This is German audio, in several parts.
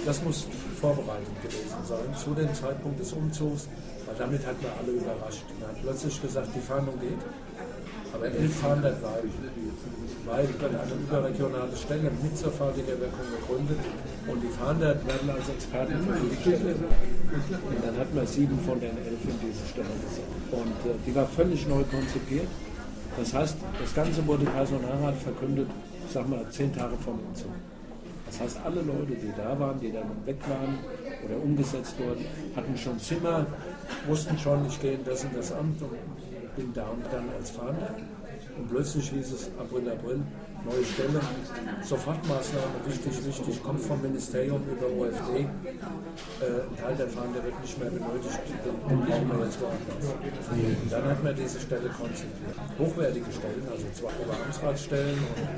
Das muss vorbereitet gewesen sein zu dem Zeitpunkt des Umzugs, weil damit hat man alle überrascht. Man hat plötzlich gesagt, die Fahndung geht, aber 11 Fahnder bleiben, weil eine überregionale Stelle mit sofortiger Wirkung gegründet und die Fahnder werden als Experten für die Stelle. Und dann hat man 7 von den 11 in diese Stelle gesetzt. Und die war völlig neu konzipiert. Das heißt, das Ganze wurde Personalrat verkündet, ich sag mal, 10 Tage vor dem Umzug. Das heißt, alle Leute, die da waren, die dann weg waren oder umgesetzt wurden, hatten schon Zimmer, wussten schon, ich gehe in das und das Amt und bin da und dann als Fahnder. Und plötzlich hieß es April, neue Stelle, Sofortmaßnahme, wichtig, kommt vom Ministerium über OFD. Ein Teil der Fahnder wird nicht mehr benötigt, den brauchen wir jetzt woanders. Und dann hat man diese Stelle konzipiert. Hochwertige Stellen, also 2 Oberamtsratsstellen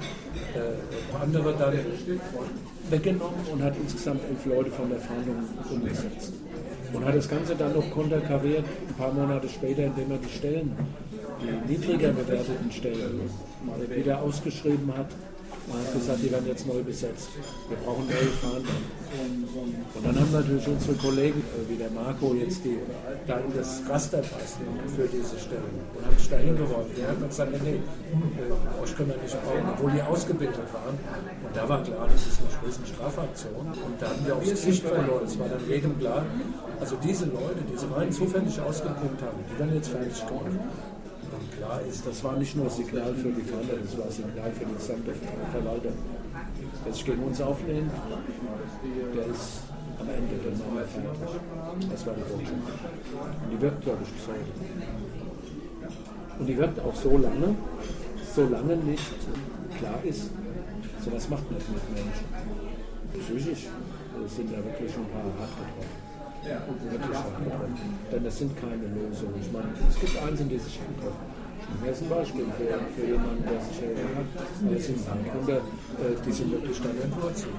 und andere dann weggenommen und hat insgesamt 11 Leute von der Fahndung umgesetzt. Und hat das Ganze dann noch konterkariert, ein paar Monate später, indem er die Stellen, die niedriger bewerteten Stellen, wieder ausgeschrieben hat. Man hat gesagt, die werden jetzt neu besetzt. Wir brauchen neue Fahnder. Und dann haben natürlich unsere Kollegen, wie der Marco, jetzt da in das Raster passt für diese Stellen. Und haben sich da hingeworfen. Die haben gesagt, nee, euch können wir nicht brauchen, obwohl die ausgebildet waren. Und da war klar, das ist eine Strafaktion. Und da haben wir aufs Gesicht verloren. Es war dann jedem klar, also diese Leute, die sie rein zufällig ausgepumpt haben, die werden jetzt fertig gemacht. Und klar ist, das war nicht nur Signal für die Fahnder, das war Signal für die gesamte Verwaltung. Der sich gegen uns auflehnt, der ist am Ende der Nummer fertig. Das war die Botschaft. Und die wirkt, glaube ich, bis heute. Und die wirkt auch so lange nicht klar ist, sowas macht man mit Menschen. Psychisch sind da wirklich ein paar hart getroffen. Wirklich hart getroffen. Denn das sind keine Lösungen. Ich meine, es gibt Einzelne, die sich ankommen. Das ist ein Beispiel für jemanden, der sich erinnert. Wir sind Handhunde, die sind wirklich dann entwurzelt.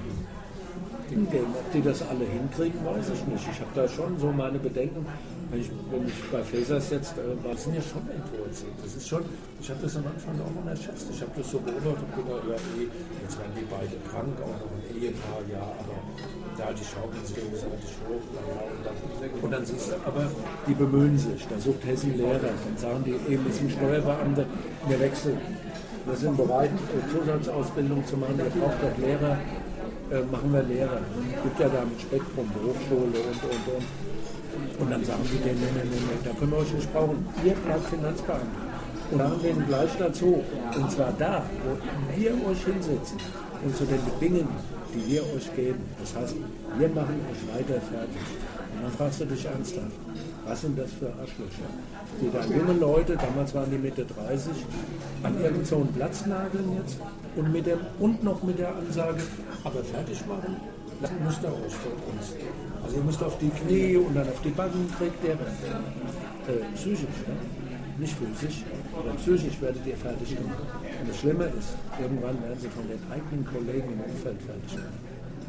Ob die das alle hinkriegen, weiß ich nicht. Ich habe da schon so meine Bedenken. Wenn ich bei Fesers jetzt sind ja schon entwurzelt. Das ist schon, ich habe das am Anfang auch unterschätzt. Ich habe das so beobachtet und gedacht, ja, jetzt werden die beide krank, auch noch ein Ehepaar, ja, aber da die schaukeln sich gegenseitig hoch, und dann siehst du, aber die bemühen sich. Da sucht Hessen Lehrer, dann sagen die eben, es sind Steuerbeamte, wir wechseln. Wir sind bereit, Zusatzausbildung zu machen, ihr braucht doch Lehrer, machen wir Lehrer. Es gibt ja da ein Spektrum, Berufsschule und. Und dann sagen die denen, nee, da können wir euch nicht brauchen. Ihr bleibt Finanzbeamte. Und sagen denen gleich dazu, und zwar da, wo wir euch hinsetzen und zu den Bedingungen, die wir euch geben. Das heißt, wir machen euch weiter fertig. Und dann fragst du dich ernsthaft, was sind das für Arschlöcher? Die da junge Leute, damals waren die Mitte 30, an irgendeinen so einen Platz nageln jetzt und noch mit der Ansage, aber fertig machen, dann müsst ihr euch von uns. Also ihr müsst auf die Knie und dann auf die Backen, kriegt ihr psychisch, ja? Nicht physisch, aber psychisch werdet ihr fertig gemacht. Und das Schlimme ist, irgendwann werden sie von den eigenen Kollegen im Umfeld fertig gemacht.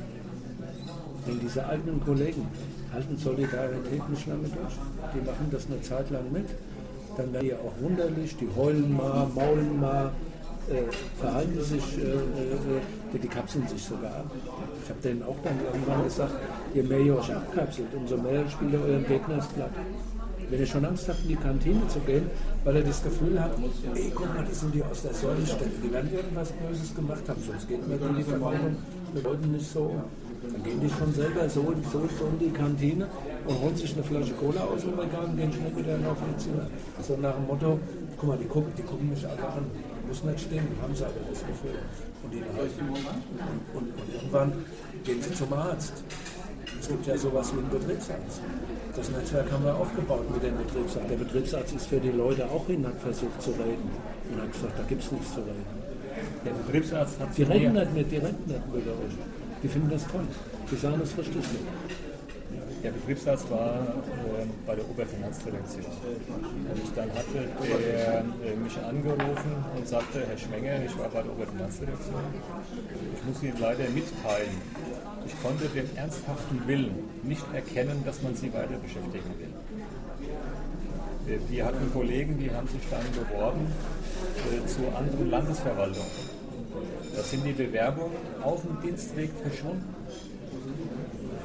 Denn diese eigenen Kollegen halten Solidarität nicht lange durch. Die machen das eine Zeit lang mit, dann werden die auch wunderlich, die heulen mal, maulen mal, verhalten sich, die kapseln sich sogar ab. Ich habe denen auch dann irgendwann gesagt, je mehr ihr euch abkapselt, umso mehr spielt ihr euren Gegner ins Blatt. Wenn ihr schon Angst habt, in die Kantine zu gehen, weil ihr das Gefühl habt, ey, guck mal, das sind die aus der Säulenstätte, die werden irgendwas Böses gemacht haben, sonst geht man in die Verwaltung mit Leuten nicht so um. Dann gehen die schon selber so in die Kantine und holen sich eine Flasche Cola aus dem Regal und gehen schnell wieder auf ihr Zimmer. So nach dem Motto, guck mal, die gucken mich alle an. Muss nicht stimmen, haben sie aber das Gefühl. Und irgendwann gehen sie zum Arzt. Es gibt ja sowas wie einen Betriebsarzt. Das Netzwerk haben wir aufgebaut mit dem Betriebsarzt. Der Betriebsarzt ist für die Leute auch hin, hat versucht zu reden. Und hat gesagt, da gibt es nichts zu reden. Der Betriebsarzt hat die reden nicht mit euch. Die finden das toll. Die sagen das richtig mit. Der Betriebsarzt war bei der Oberfinanzdirektion. Und dann hatte der mich angerufen und sagte, Herr Schmenger, ich war bei der Oberfinanzdirektion. Ich muss Ihnen leider mitteilen, ich konnte den ernsthaften Willen nicht erkennen, dass man Sie weiter beschäftigen will. Wir hatten Kollegen, die haben sich dann beworben zu anderen Landesverwaltungen. Da sind die Bewerbungen auf dem Dienstweg verschwunden.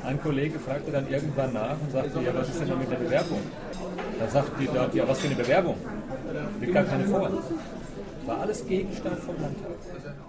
ein Kollege fragte dann irgendwann nach und sagte, ja, was ist denn noch mit der Bewerbung? Dann sagten die dort, ja, was für eine Bewerbung? Liegt gar keine vor. War alles Gegenstand vom Landtag.